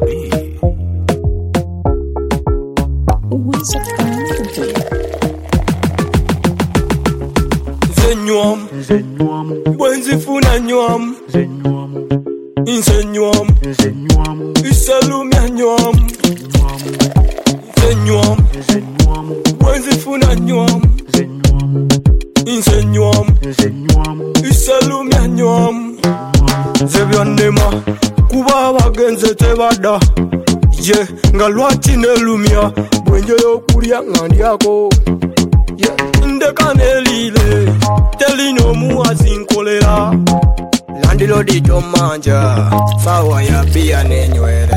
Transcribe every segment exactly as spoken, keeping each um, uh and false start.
B. Zenyuam, Zenyuam, Bwenzifuna nyuam, Zenyuam, Insenyuam, Zenyuam, Isalumia nyuam, Zenyuam, Zenyuam, Bwenzifuna nyuam, Zenyuam, Insenyuam, Zenyuam, Isalumia nyuam. Zebyandema kuba abagenze tebadda ye nga lwaki nelumya bwenjoyo okulya nga ndyako ndeka nelile telina omuwazi nkolera landilodi tomanja sawa ya bia nenywere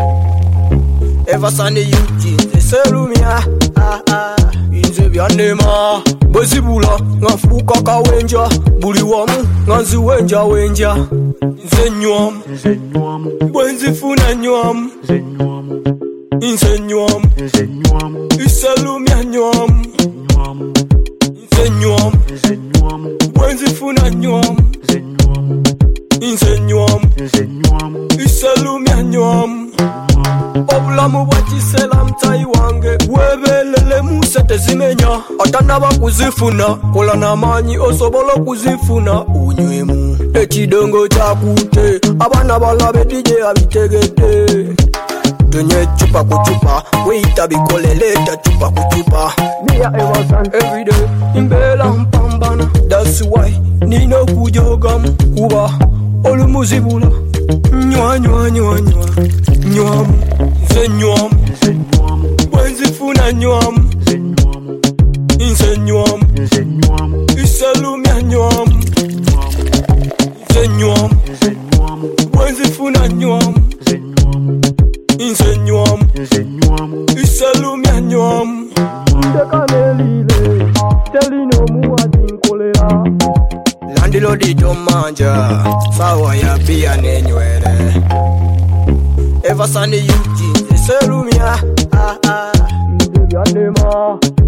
evasani yukinze selumya ah, ah. Inze byandema bwezibula nga nfuuka kawenja buli wamu nga nziwenja wenja nze nywamu Zenyuam, bwenzifuna nywamu Zenyuam, nze nywamu Zenyuam, isalumya nywamu Zenyuam, nze nywamu Zenyuam, bwenzifuna nywamu Zenyuam, nze nywamu Zenyuam, isalumya nywamu obulamu bwa kiseera mutayi wange weebelele muse tezimenya atanaba kuzifuna kola n'amaanyi osobola okuzifuna unywemu ekidongo kyakute abaana balabe dije abitegedde tunye cupa ku cupa weyita bikole leeta cupa ku cupa niya ewasan everyday imbeera mpambana that's why nina okujogamu kuba olumuzibula nywa nywa nywa nywa nywamu nze nywamu Zenyuam, bwenzifuna nywamu Zenyuam, nze nywamu Zenyuam, isalumya nywamu nze nywamu Zenyuam, bwenzifuna nywamu Zenyuam, nze nywamu Zenyuam, isalumya nywamu ndeka nelile telina omuwazi nkolera landilodi tomanja sawa ya bia nenywere evasani yukinze selumya ah, ah. Nze byandema